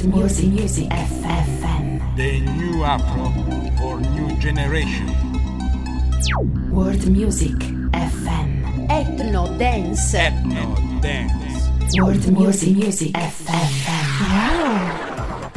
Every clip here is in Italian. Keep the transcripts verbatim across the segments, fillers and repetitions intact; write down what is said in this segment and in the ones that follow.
World Music Music F M. The new Afro for new generation. World Music F M. Ethno Dance. Ethno Dance. World Music Music F M. Wow.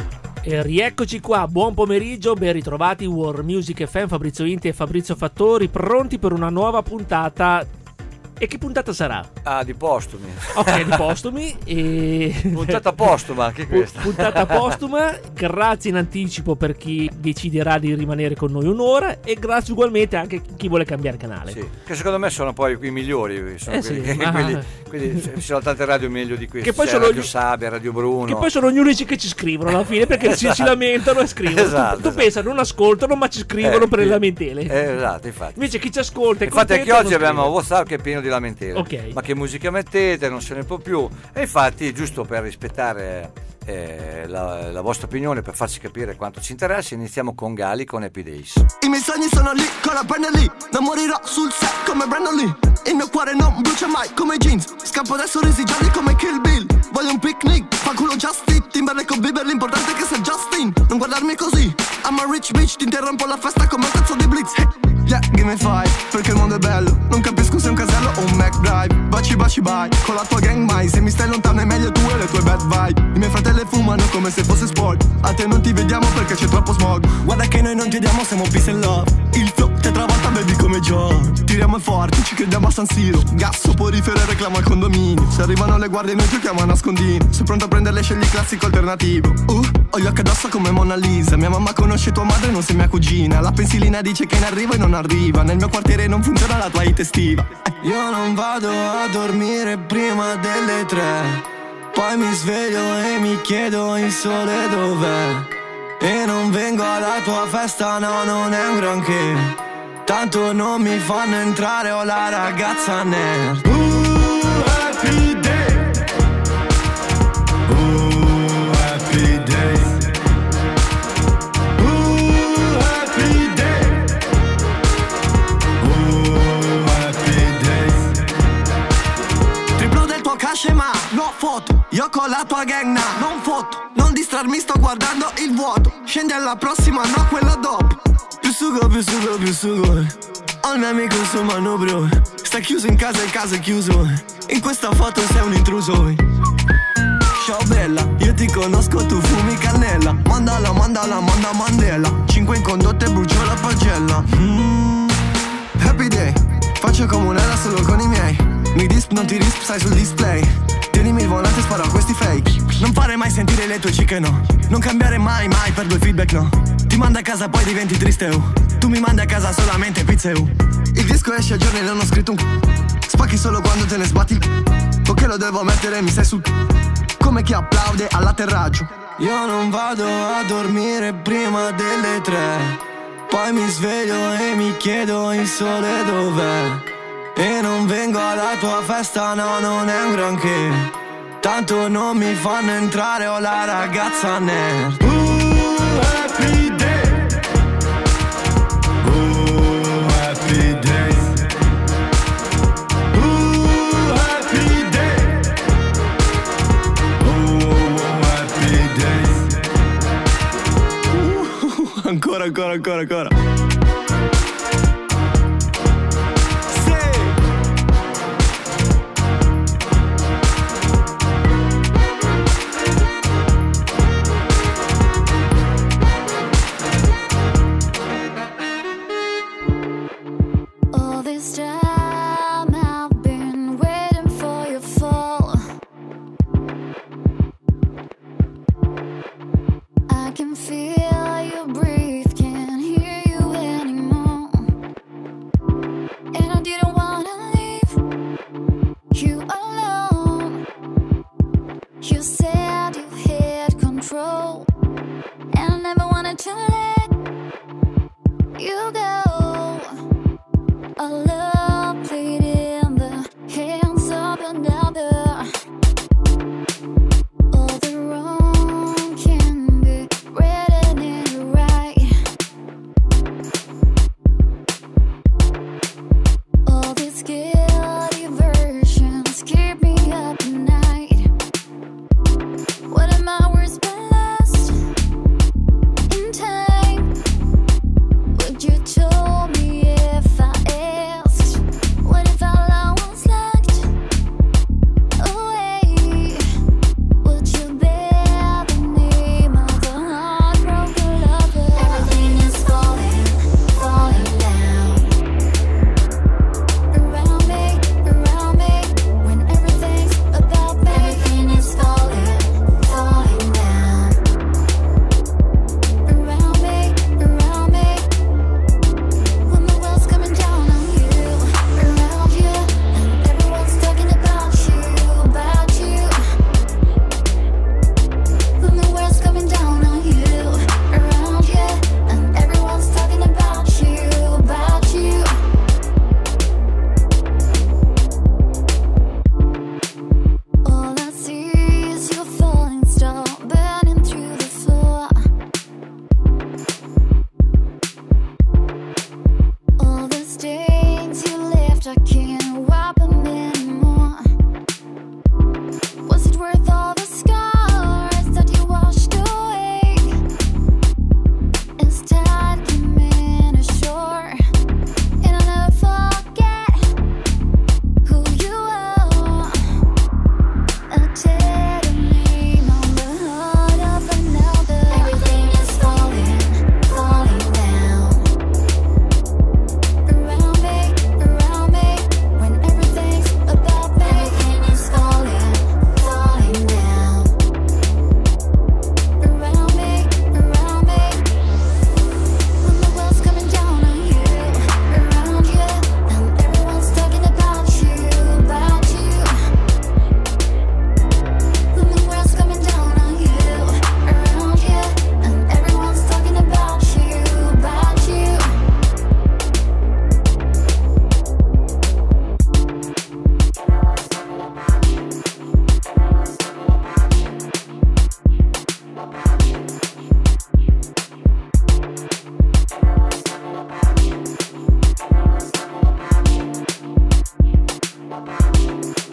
E rieccoci qua, buon pomeriggio, ben ritrovati World Music F M, Fabrizio Inti e Fabrizio Fattori, pronti per una nuova puntata. E che puntata sarà? Ah, di postumi. Ok, di postumi. E... Puntata postuma, anche questa. Puntata postuma, grazie in anticipo per chi deciderà di rimanere con noi un'ora e grazie ugualmente anche a chi vuole cambiare canale. Sì, che secondo me sono poi i migliori. Sono eh quelli, sì, che, ma... quelli, quelli, ci sono tante radio meglio di queste. Che poi c'è sono Radio gli... Sabia, Radio Bruno. Che poi sono gli unici che ci scrivono alla fine perché esatto. si, si lamentano e scrivono. Esatto, tu tu esatto. pensa, non ascoltano ma ci scrivono eh, per sì. le lamentele. Eh, esatto, infatti. Invece chi ci ascolta è infatti anche contento, oggi abbiamo scrive. WhatsApp che è pieno di lamentele. Ok. Ma che musica mettete? Non se ne può più. E infatti, giusto per rispettare eh, la, la vostra opinione, per farci capire quanto ci interessa, iniziamo con Gali con Happy Days. I miei sogni sono lì, con la penna lì. Non morirò sul set come Brandon Lee. Il mio cuore non brucia mai come jeans. Scappo dai sorrisi gialli come Kill Bill. Voglio un picnic, fa culo Justin Timberlake con Bieber, l'importante è che sei Justin. Non guardarmi così, I'm a rich bitch. Ti interrompo la festa come un cazzo di blitz. Hey. Yeah, give me five, perché il mondo è bello. Non capisco se è un casello o un McDrive. Baci baci bye, con la tua gang mai. Se mi stai lontano è meglio tu e le tue bad vibe. I miei fratelli fumano come se fosse sport. A te non ti vediamo perché c'è troppo smog. Guarda che noi non chiediamo, siamo peace and love. Il flow ti travolta baby come Joe. Tiriamo forte, ci crediamo a San Siro. Gas soporifero e reclamo al condominio. Se arrivano le guardie noi giochiamo a nascondino. Sei pronto a prenderle, scegli classico alternativo. Uh, ho gli occhi addosso come Mona Lisa. Mia mamma conosce tua madre, non sei mia cugina. La pensilina dice che in arrivo e non arriva. Nel mio quartiere non funziona la tua hit estiva. Io non vado a dormire prima delle tre. Poi mi sveglio e mi chiedo il sole dov'è. E non vengo alla tua festa, no, non è un granché. Tanto non mi fanno entrare, ho la ragazza nerd. Uh, happy day. Uh, happy day. Uh, happy day. Uh, happy day. Triplo del tuo cash ma no foto. Io con la tua gang na, non foto. Non distrarmi, sto guardando il vuoto. Scendi alla prossima, no, quella dopo. Più sugo, più sugo, più sugo. Ho il mio amico il suo manubrio. Sta chiuso in casa, il caso è chiuso. In questa foto sei un intruso. Ciao bella, io ti conosco, tu fumi cannella. Mandala, mandala, manda Mandela. Cinque in condotta e brucio la pagella. mm. Happy day, faccio comunella solo con i miei. Mi disp, non ti risp, stai sul display. Tienimi il volante e sparo a questi fake. Non fare mai sentire le tue chique, no. Non cambiare mai, mai per due feedback, no. Ti manda a casa poi diventi triste, oh. Tu mi mandi a casa solamente pizze, oh. Il disco esce a giorni e non ho scritto un c***o. Spacchi solo quando te ne sbatti il c***o. Ok lo devo mettere, mi sei sul c***o. Come chi applaude all'atterraggio. Io non vado a dormire prima delle tre. Poi mi sveglio e mi chiedo il sole dov'è. E non vengo alla tua festa, no, non è un granché. Tanto non mi fanno entrare, ho la ragazza nerd. Uh, happy day. Uh, happy day. Uh, happy day. Uh, happy day. Uh, ancora, ancora, ancora, ancora. Feel you breathe, can't hear you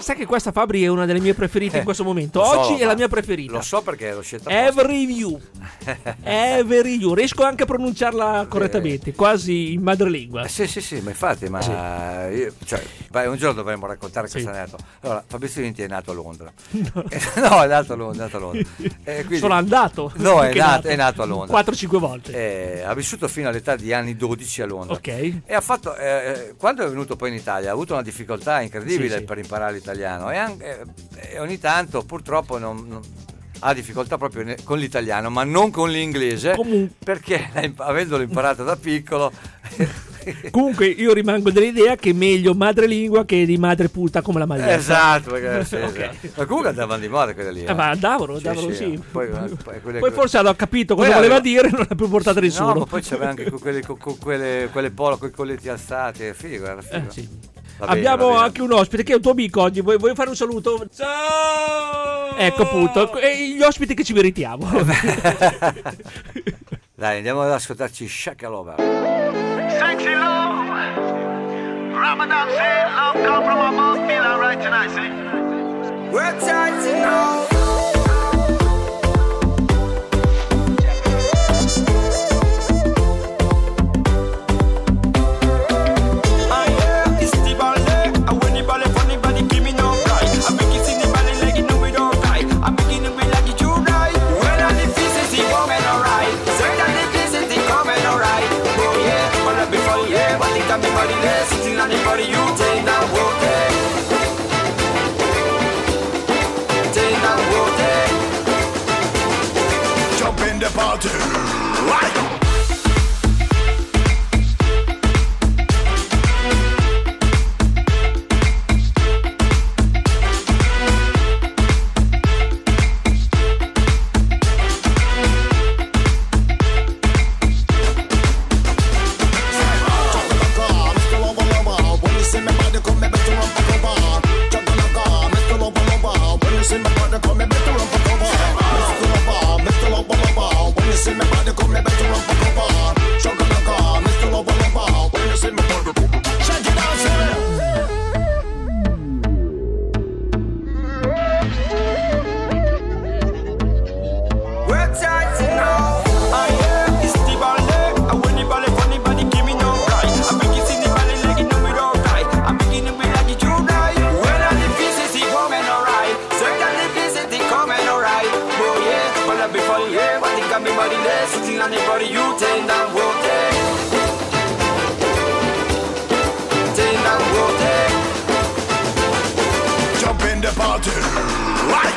sai che questa, Fabri, è una delle mie preferite Eh, in questo momento. lo so, Oggi è ma la mia preferita. Lo so perché l'ho scelta apposta. Every You. Every You. Riesco anche a pronunciarla correttamente, quasi in madrelingua. Eh, sì, sì, sì, ma infatti, ma Sì. io, cioè, vai, un giorno dovremmo raccontare Sì. questo aneddoto. Allora, Fabrizio Vinti è nato a Londra. No, no è nato a Londra. È nato a Londra. Eh, quindi- Sono andato. No, è Che nato, è nato a Londra. quattro cinque volte. Eh, ha vissuto fino all'età di anni dodici a Londra. Ok. E ha fatto, eh, quando è venuto poi in Italia, ha avuto una difficoltà incredibile Sì, sì. per imparare l'italiano e, anche, eh, e ogni tanto purtroppo non, non- ha difficoltà proprio ne- con l'italiano, ma non con l'inglese, Comunque. perché avendolo imparato da piccolo. Comunque io rimango dell'idea che è meglio madrelingua che di madre puta come la maglietta. Esatto, perché, sì, Ok. esatto. Ma comunque andavano di moda quelle lì. Eh, ma andavano, andavano sì, sì. Poi, poi, quelle- Poi forse hanno capito cosa Poi voleva aveva- dire e non l'ha più portata nessuno. No, ma poi c'aveva anche con quelle, con, con quelle, quelle polo con i colletti alzati. È figo, era figo. Eh, sì. Va bene, Abbiamo va bene. anche un ospite che è un tuo amico oggi. Vuoi, vuoi fare un saluto? Ciao! Ecco appunto, e gli ospiti che ci meritiamo. Dai, andiamo ad ascoltarci Shakalova. Sexy love, Ramadan say love come from above, feel alright tonight, see. We're tight to know. Ah yeah, it's the ballet, and when the ballet funny body give me no cry. I'm making see the ballet like you know we don't cry. I'm making it like you too right. When all the pieces they coming alright, say that the pieces they coming alright. Oh yeah, but let me fall yeah, but think I'm the body less, sitting on the body you take now, okay. Take now, okay. Jump in the party. Right. We're tight to know. Ah yeah, it's the ballet, and when the ballet funny body give me no cry. I'm making see the ballet like you know we don't cry. I'm making it like you too right. When all the pieces they coming alright, say that the pieces they coming alright. Oh yeah, but let me fall yeah, but think I'm the body less, sitting on the body you take down, okay. Take down, okay. Jump in the party. Right.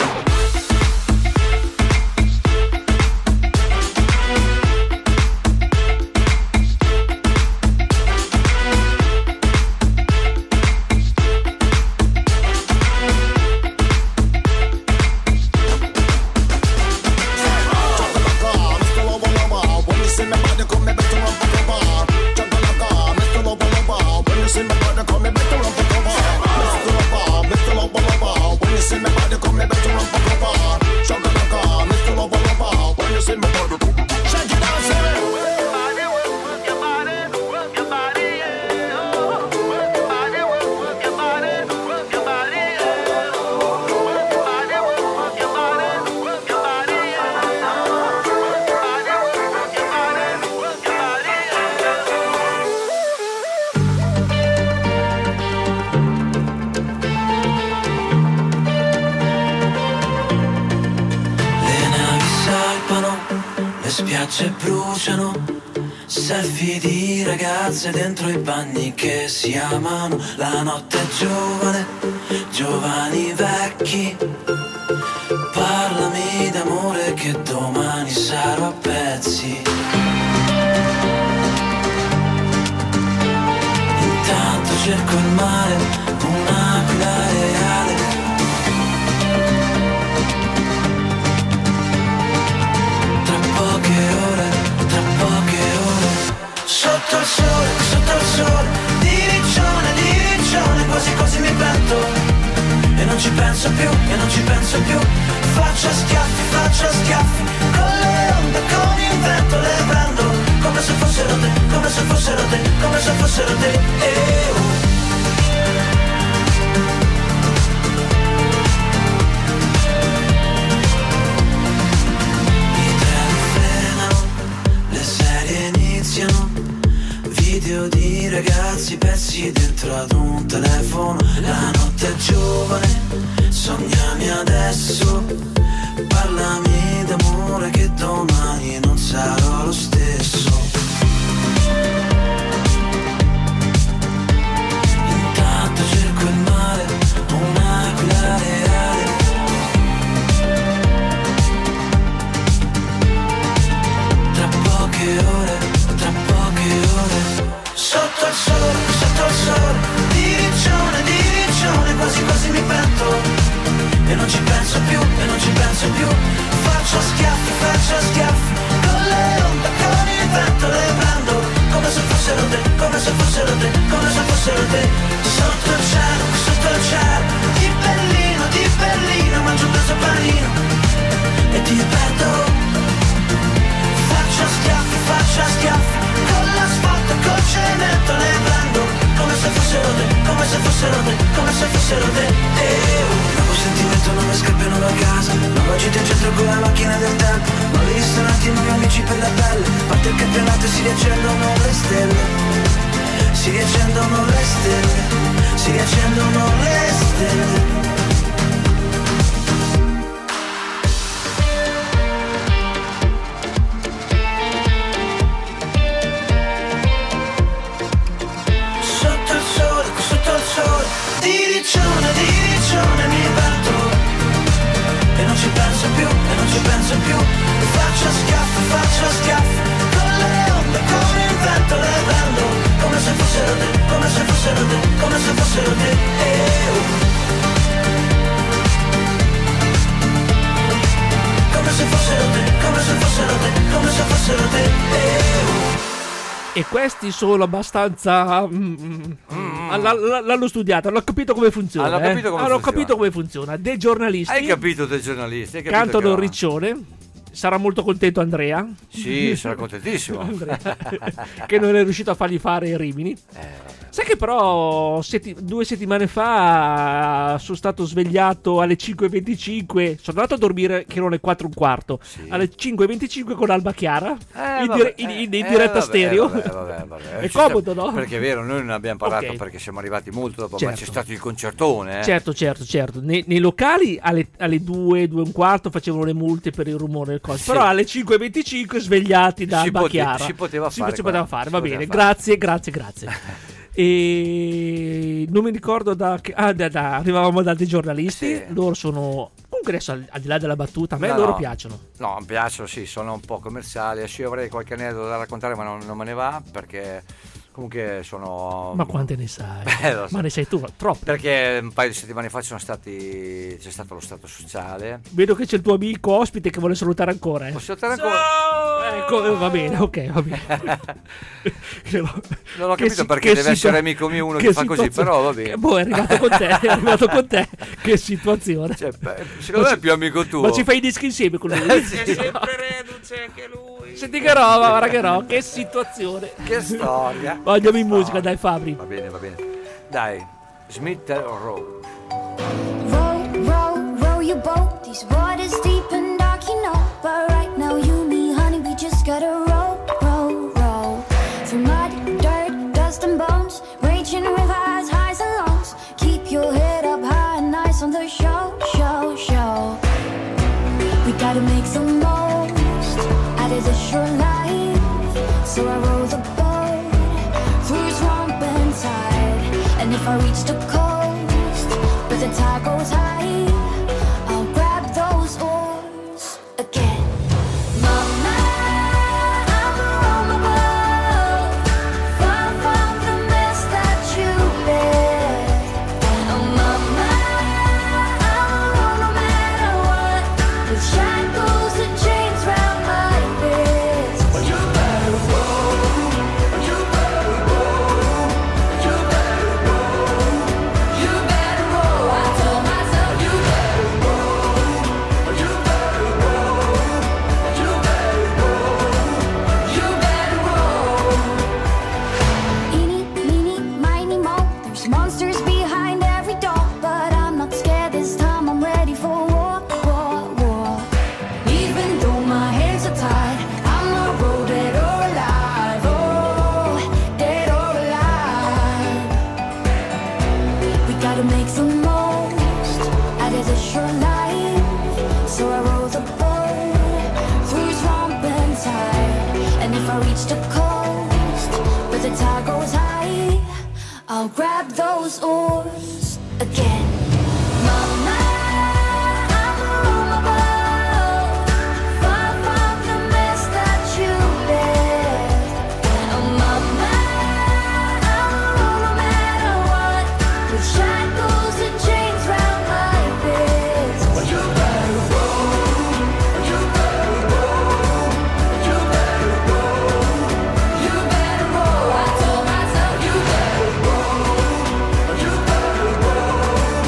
spiagge bruciano, selfie di ragazze dentro i bagni che si amano. La notte è giovane, giovani vecchi, parlami d'amore che domani sarò a pezzi. Intanto cerco il mare, un'aquila reale. Sotto il sole, sotto il sole, di riccione, di riccione, quasi quasi mi pento. E non ci penso più, e non ci penso più. Faccio schiaffi, faccio schiaffi, con le onde, con il vento le prendo. Come se fossero te, come se fossero te, come se fossero te. Eh, oh. pezzi dentro ad un telefono. La notte è giovane, sognami adesso. Parlami d'amore che domani non sarò lo stesso. Intanto cerco il mare, un'aquila reale. Tra poche ore, tra poche ore. Sotto il sole, sotto il sole, di riccione, di riccione, quasi quasi mi pento. E non ci penso più, e non ci penso più. Faccio schiaffi, faccio schiaffi, con le onde, con il vento le prendo. Come se fossero te, come se fossero te, come se fossero te. Sotto il cielo, sotto il cielo, di Berlino, di Berlino, mangio un peso panino e ti perdo. Faccio schiaffi, faccio schiaffi, con l'asfalto, col cemento le prendo. Come se fossero te, come se fossero te, come se fossero te. E nuovo sentimento, nuove scarpe, nuova casa, nuova città in centro con la macchina del tempo. Nuovi ristoranti, nuovi amici per la pelle. Parte il campionato e si riaccendono le stelle. Si riaccendono le stelle. Si riaccendono le stelle. Di riccione, di riccione mi batto. E non ci penso più, e non ci penso più. Faccio schiaffi, faccio schiaffi, con le onde, con il vento le prendo. Come se fossero te, come se fossero te, come se fossero te. Eh, oh. Come se fossero te, come se fossero te, come se fossero te. Eh, oh. E questi sono abbastanza. Mm, mm. L- l'hanno studiato, hanno capito come funziona. Hanno capito come eh? hanno funziona. capito come funziona. Dei giornalisti. Hai capito dei giornalisti? Hai capito cantano che... Riccione. Sarà molto contento Andrea. Sì, sarà contentissimo. Andrea, che non è riuscito a fargli fare i Rimini. Eh. Sai che però setti- due settimane fa sono stato svegliato alle cinque e venticinque. Sono andato a dormire che erano le quattro e un quarto. Sì. Alle cinque e venticinque con Alba Chiara. Eh, in, vabbè, dire- in- eh, in- in eh, diretta vabbè, stereo. vabbè, vabbè, vabbè. È Ci sta- comodo, no? Perché è vero, noi non abbiamo parlato Ok. perché siamo arrivati molto dopo, Certo. ma c'è stato il concertone. Eh. Certo, certo, certo. Nei, nei locali alle, alle due, due e un quarto facevano le multe per il rumore del coso. Sì. Però alle cinque e venticinque svegliati da Si Alba pote- Chiara. si poteva Si, fare si poteva qua. fare, Si va poteva bene. fare. Grazie, grazie, grazie. E non mi ricordo da che ah, da, da, arrivavamo da dei giornalisti. Sì. Loro sono comunque adesso al, al di là della battuta, a me No, loro no. piacciono. No, mi piacciono, sì, sono un po' commerciali. Adesso io avrei qualche aneddoto da raccontare, ma non, non me ne va perché comunque sono. Ma quante ne sai? Beh, lo so. Ma ne sai tu troppo. Perché un paio di settimane fa ci sono stati. C'è stato lo stato sociale. Vedo che c'è il tuo amico ospite che vuole salutare ancora. Eh. Posso salutare ancora? Ecco, eh, va bene, ok, va bene. Che lo- Non ho che capito si- perché che deve situa- essere amico mio uno che, fa così, situazione- però va bene. che- boh, è arrivato con te, è arrivato con te. Che situazione. Cioè, beh, secondo me è più amico tuo. Ma ci fai i dischi insieme con lui? Sì. È sempre reduce anche lui. Senti che roba, guarda che roba, che situazione. Che storia. Ma andiamo in Che musica, storia. dai Fabri. Va bene, va bene. Dai, Smith Row. Row, row, row your boat. These waters deep and dark, you know. But right now, you, me, honey, we just gotta row, row, row. Through mud, dirt, dust and bones. Raging rivers, highs and lows. Keep your head up high and nice on the show, show, show. We gotta make the most out of this short life. So I row the boat through swamp and tide. And if I reach the coast, but the tide goes high, I'll grab those oars again. Mama, I'm on my boat, far from the mess that you left. Oh mama, I'm on no matter what, with shackles and chains round my wrist. You better roll, you better roll, you better roll. gotta make the most out of this short life. So I roll the boat through swamp and tide. And if I reach the coast where the tide goes high, I'll grab those oars again. Mama, I'm on my boat, far from the mess that you left. Oh, Mama, I'm no matter what, with shackles and chains round my wrist. Well, you better roll, you better roll, you better roll, you better roll. I told myself you better roll, you better roll.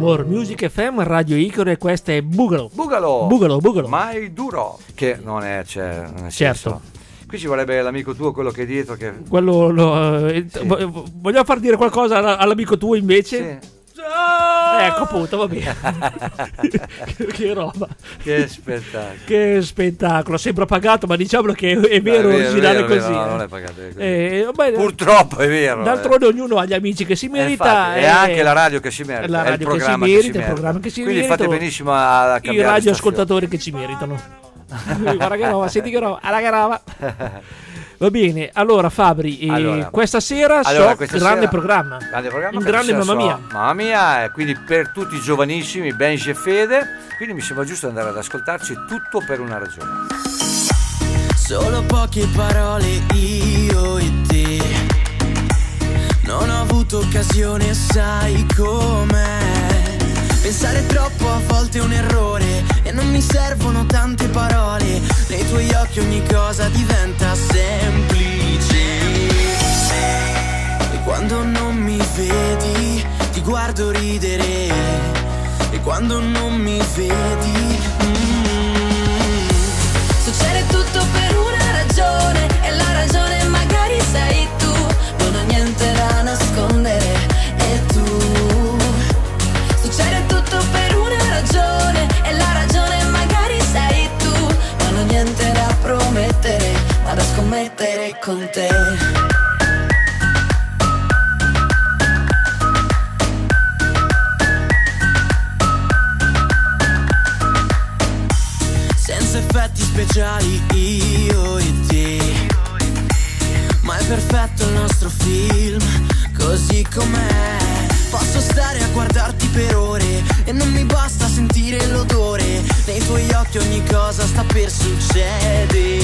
World Music F M, Radio Icaro, e questa è Bugalo. Bugalo. Bugalo, Bugalo. Mai duro. Che non è, cioè, non è Certo. senso. Qui ci vorrebbe l'amico tuo, quello che è dietro. Che... Quello lo, eh, Sì. vo- vogliamo far dire qualcosa all- all'amico tuo invece? Sì. Ecco appunto, va bene. che, che roba. Che spettacolo. Che spettacolo, sembra pagato, ma diciamolo che è vero, Dai, originale vero, così. vero, no, eh. non è pagato, è così. Eh, vabbè, Purtroppo è vero. d'altronde ognuno ha gli amici che si Eh, merita. infatti, è eh, anche la radio che si merita, la è il radio che si programma merita, che si il programma che si Quindi merita, fate benissimo a, a i cambiare radioascoltatori che ci meritano. Guarda che roba, senti che roba, alla che roba. Va bene, allora Fabri, eh, Allora. questa sera Allora, so questa grande sera- programma. Grande programma, Un questa grande sera mamma so- mia. Mamma mia, e quindi per tutti i giovanissimi, Benji e Fede, quindi mi sembra giusto andare ad ascoltarci Tutto per una ragione. Solo poche parole io e te. Non ho avuto occasione, sai com'è. Pensare troppo a volte è un errore e non mi servono tante parole. Nei tuoi occhi ogni cosa diventa semplice. E quando non mi vedi ti guardo ridere. E quando non mi vedi mm, succede tutto per una ragione. E la ragione magari sei tu. Non ho niente da nascondere. E tu. Succede tutto per una ragione. E la ragione magari sei tu. Non ho niente da promettere, ma da scommettere con te. Senza effetti speciali io e te. Ma è perfetto il nostro film, così com'è. Posso stare a guardarti per ore e non mi basta sentire l'odore. Nei tuoi occhi ogni cosa sta per succedere.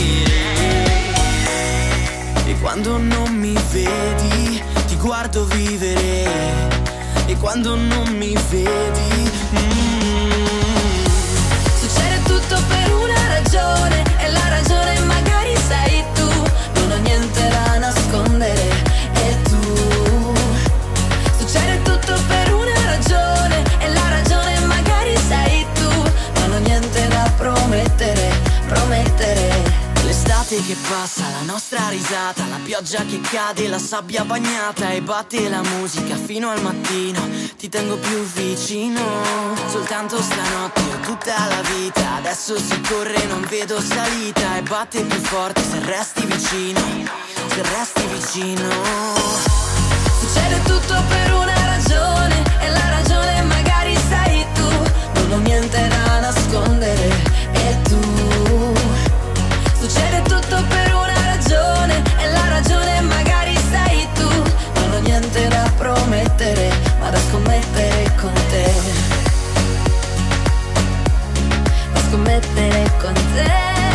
E quando non mi vedi ti guardo vivere. E quando non mi vedi mm, succede tutto per una ragione. E la ragione magari sei tu. Non ho niente da nascondere. E tu. Succede tutto per una ragione. E la ragione magari sei tu. Non ho niente da promettere, promettere. L'estate che passa, la nostra risata, la pioggia che cade, la sabbia bagnata. E batte la musica fino al mattino. Ti tengo più vicino. Soltanto stanotte o tutta la vita. Adesso si corre, non vedo salita. E batte più forte se resti vicino. Se resti vicino. Succede tutto per una ragione. E la ragione magari sei tu. Non ho niente da nascondere. E tu. Succede tutto per una ragione. E la ragione magari sei tu. Non ho niente da promettere, ma da scommettere con te. Da scommettere con te.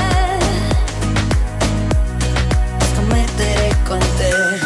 Da scommettere con te.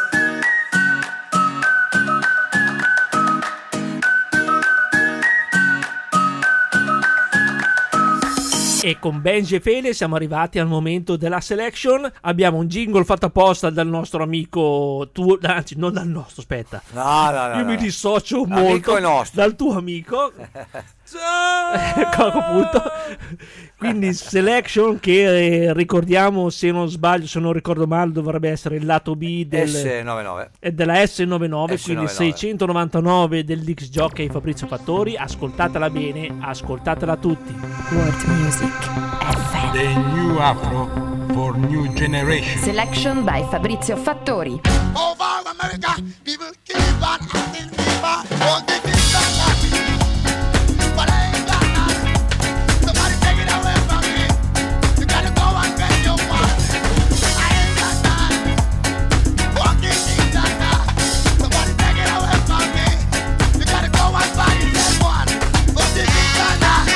E con Benji e Fede siamo arrivati al momento della selection. Abbiamo un jingle fatto apposta dal nostro amico tuo, anzi non dal nostro, aspetta. No, no, no. Io no. mi dissocio L'amico molto è nostro. dal tuo amico. Ecco appunto. Quindi selection che eh, ricordiamo, se non sbaglio, se non ricordo male, dovrebbe essere il lato B del, S novantanove. è della S novantanove, S quindi novantanove. seicentonovantanove dell'X Jockey Fabrizio Fattori. Ascoltatela bene, ascoltatela tutti. World Music F M. The new Afro for new generation. Selection by Fabrizio Fattori. Over America, people keep on asking me about what they did not like me. But I ain't got none. Somebody take it away from me. You gotta go and get your money. I ain't got none. What they did not like. Somebody take it away from me. You gotta go and buy yourself one. What they did not like.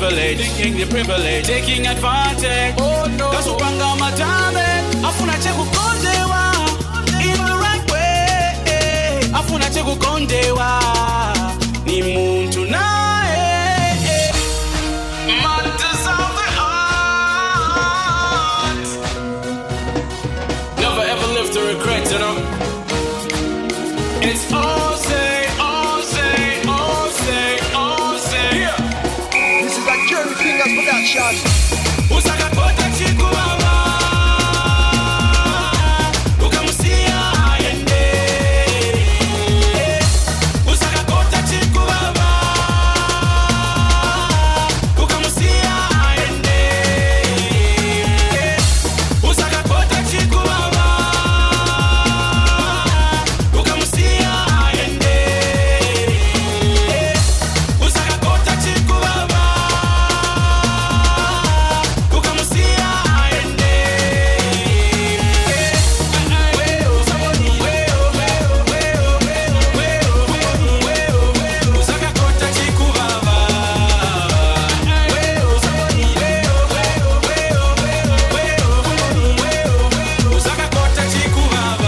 privilege, thinking the privilege, taking advantage. Oh no, kasupanga matame, afuna cheku kondewa, in the right way. Afuna cheku kondewa, ni muntu nae. Matters of the heart. Never ever live to regret, you know. It's all say, all say, all say, all say. Yeah. This is a Jerry Fingers production. Usaka kota chiku baba, ukamusia ayende. Usaka kota chiku baba, ukamusia ayende. Usaka kota chiku baba, ukamusia ayende. Usaka kota chiku baba, ukamusia ayende. Usaka kota chiku baba, usaka kota chiku baba.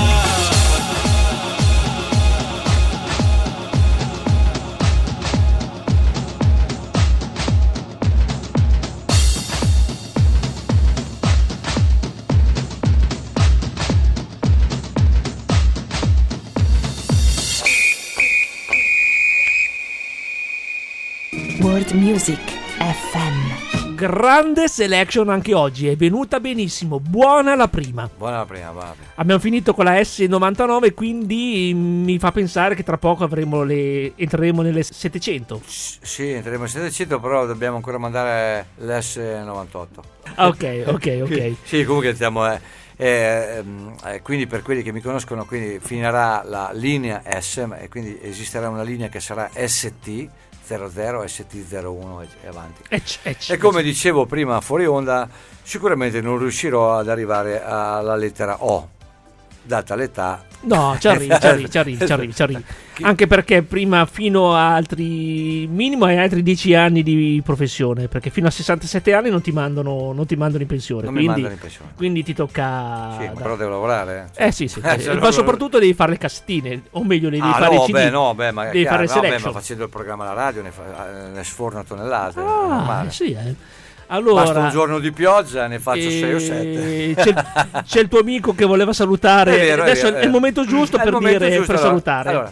World Music F M. Grande selection anche oggi, è venuta benissimo, buona la prima. Buona la prima, buona la prima. Abbiamo finito con la S novantanove, quindi mi fa pensare che tra poco avremo le entreremo nelle settecento. S- Sì, entreremo in settecento, però dobbiamo ancora mandare l'S novantotto. Ah, ok, ok, ok. Sì, comunque stiamo... Eh, eh, eh, quindi per quelli che mi conoscono, quindi finirà la linea S e quindi esisterà una linea che sarà S T zero zero, S T zero uno e avanti. Ecc, ecc, E come ecc. dicevo prima fuori onda, sicuramente non riuscirò ad arrivare alla lettera O, data l'età. No, ci arrivi, ci arrivi, ci arrivi, ci arrivi, ci arrivi. Anche perché prima fino a altri minimo hai altri dieci anni di professione, perché fino a sessantasette anni non ti mandano non ti mandano in pensione, Non mi quindi, mandano in pensione. quindi ti tocca Sì, ma dai. però devo lavorare. Eh sì, sì, Eh, se ma no- soprattutto devi fare le cassettine, o meglio devi Ah, fare no, i C D. beh, no, beh, ma, devi chiaro, fare no, beh, selection. ma facendo il programma alla radio ne, fa, ne sforno tonnellate. è Ah, normale. sì, eh. Allora, Basta un giorno di pioggia, ne faccio eh, sei o sette. C'è, c'è il tuo amico che voleva salutare. È vero, è Adesso vero, è il eh. momento giusto È il per momento dire giusto, per allora. salutare. Allora,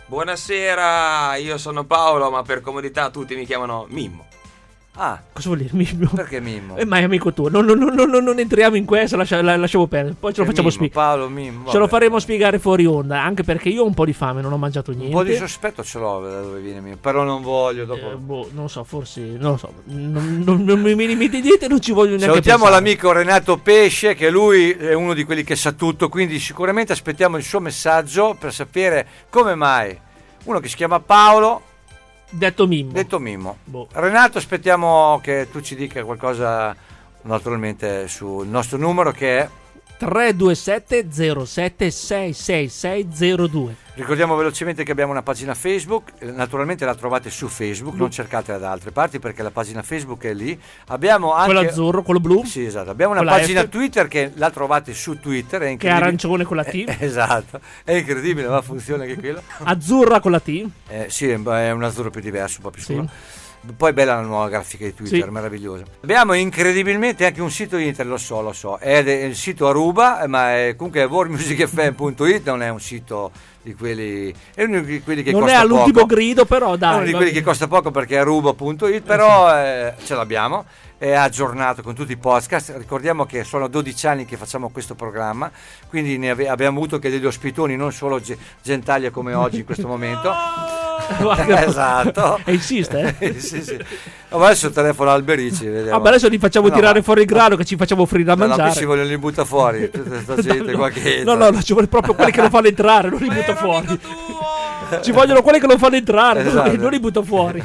Buonasera, io sono Paolo, ma per comodità tutti mi chiamano Mimmo. ah, Cosa vuol dire Mimmo? perché Mimmo? Eh, ma è amico tuo. Non, non, non, non, non entriamo in questo, lascia, la, lasciamo perdere. Poi ce lo Che facciamo Mimmo, spiegare. Paolo Mimmo. Ce lo vabbè. faremo spiegare fuori onda. Anche perché io ho un po' di fame, non ho mangiato Un niente. po' di sospetto ce l'ho da dove viene Mimmo, però non voglio dopo. Eh, boh, non so, forse. Non lo so. Non, non, non mi viene niente, non ci voglio neanche Salutiamo pensare. l'amico Renato Pesce, che lui è uno di quelli che sa tutto, quindi sicuramente aspettiamo il suo messaggio per sapere come mai uno che si chiama Paolo, Detto Mimmo. detto Mimmo. Boh. Renato, aspettiamo che tu ci dica qualcosa naturalmente sul nostro numero, che è, tre due sette zero sette sei sei sei zero due. ricordiamo velocemente che abbiamo una pagina Facebook, eh, naturalmente la trovate su Facebook, non cercatela da altre parti perché la pagina Facebook è lì. Abbiamo anche Quello azzurro, quello blu. Sì, esatto. Abbiamo una Con la pagina F. Twitter che la trovate su Twitter, è Che è incredibile. arancione con la T. Eh, esatto, è incredibile, ma funziona anche quello. Azzurra con la T. Eh, sì, è un azzurro più diverso, un po' più Sì. scuro. Poi bella la nuova grafica di Twitter, Sì. meravigliosa. Abbiamo incredibilmente anche un sito internet, lo so, lo so, è de- il sito Aruba, eh, ma è comunque world music f m punto it, non è un sito di quelli, è uno di quelli che Non è costa all'ultimo poco. grido, però È dai. uno di va quelli bene. che costa poco perché è aruba punto it, però eh, ce l'abbiamo, è aggiornato con tutti i podcast. Ricordiamo che sono dodici anni che facciamo questo programma, quindi ne ave- abbiamo avuto che degli ospitoni, non solo ge- gentaglie come oggi in questo momento. Guarda, Esatto. E insiste, eh? Sì, sì. Ma adesso telefono Albericci, vediamo. Ah, ma adesso li facciamo No, tirare ma- fuori il grano, che ci facciamo offrire da No, no, qui mangiare. si vogliono li butta fuori tutta questa gente qua che No, no, no, ci vuole proprio quelli che lo fanno entrare, non li butta fuori. Ci vogliono quelli che lo fanno entrare, non- Esatto. non li butta fuori.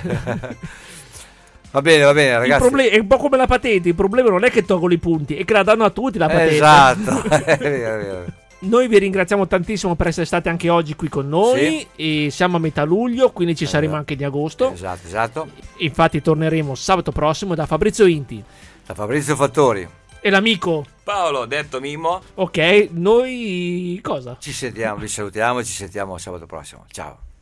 Va bene, va bene, Il ragazzi. problema è un po' come la patente, il problema non è che tolgono i punti, è che la danno a tutti la patente. Esatto, è vero, è vero. Noi vi ringraziamo tantissimo per essere stati anche oggi qui con noi. Sì. E siamo a metà luglio, quindi ci saremo Eh, anche di agosto. Esatto, esatto. Infatti torneremo sabato prossimo da Fabrizio Inti Da Fabrizio Fattori. e l'amico. Paolo, detto Mimmo. Ok, noi cosa? Ci sentiamo, vi salutiamo e ci sentiamo sabato prossimo. Ciao.